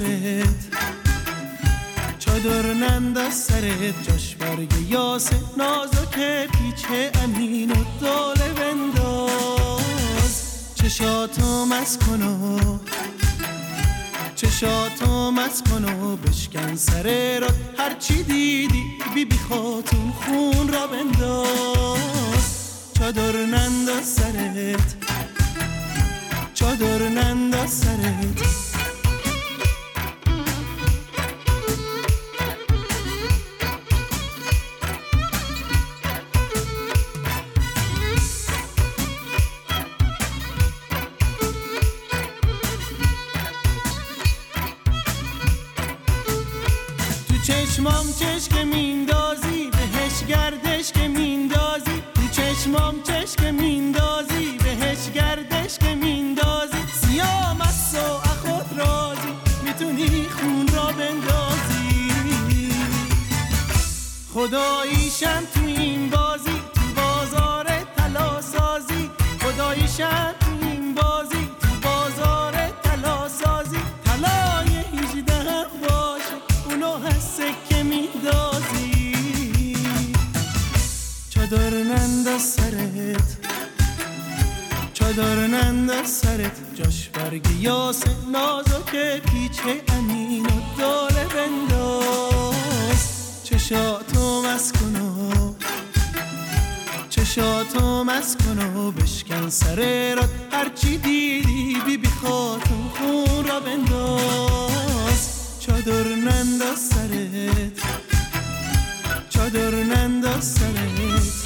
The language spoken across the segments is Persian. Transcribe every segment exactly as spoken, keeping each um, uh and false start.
سرت، چادر ننداز سرت، جاش برگ یاس نازک پیچه امین و داله بنداز. چشاتو مست کن و چشاتو مست کن و بشکن سر را، هرچی دیدی بی بی خاتون خون را بنداز. چادر ننداز سرت، چادر ننداز سرت. چشمام چشک میندازی بهش گردش که میندازی، تو چشمام چشک میندازی بهش گردش که میندازی. سیام از و خود رازی میتونی خون را بندازی. خداییشم تو این بازی تو بازار طلا سازی، خداییشم تو این بازی تو بازار طلا سازی. طلای هجده باشه اونو هسته که میدازی. چادر ننداز سرت، چادر ننداز سرت، جاش برگ یاس نازک پیچه امین و داله بنداز. چشاتو مست کن و چشاتو مست کن و بشکن سر را، هرچی دیدی بی بی خاتون خون را بنداز. چادر ننداز سرت، چادر ننداز سرت.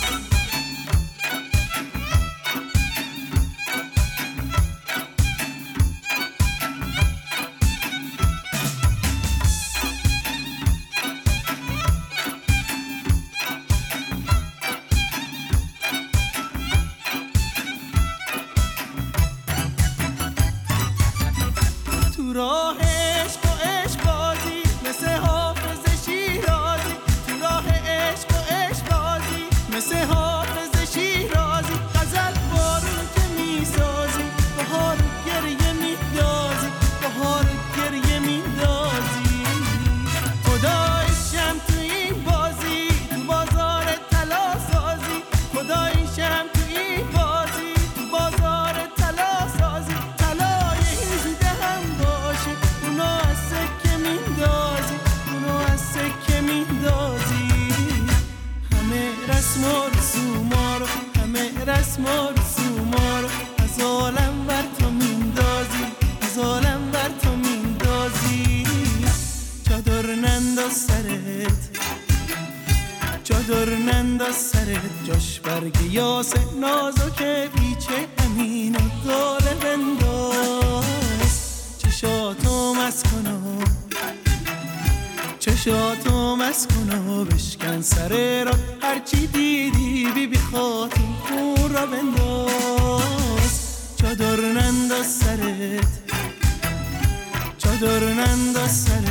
تو راه عشق و عشق بازی مثل حافظ شیرازی، تو راه عشق و عشق بازی مثل حافظ شیرازی. غزل بارون که میسازی، بهار گریه میدازی، بهار گریه میدازی. خدایشم تو این بازی تو بازار طلا سازی، خدایشم تو این بازی تو بازار طلا سازی. طلای هجده هم باشه اونو از سکه میندازی، اونو از سکه میندازی. همه رسم و رسوما رو، همه رسم و رسوما رو از عالم بر تو میندازی، از عالم بر تو میندازی. چادر ننداز سرت، چادر ننداز سرت، جاش برگ یاس نازک پیچه امین و داله بنداز. چشاتو مست کن و چشاتو مست کن و بشکن سر را، هرچی دیدی بی بی خاتون خون را بنداز. چادر ننداز سرت، چادر ننداز سرت.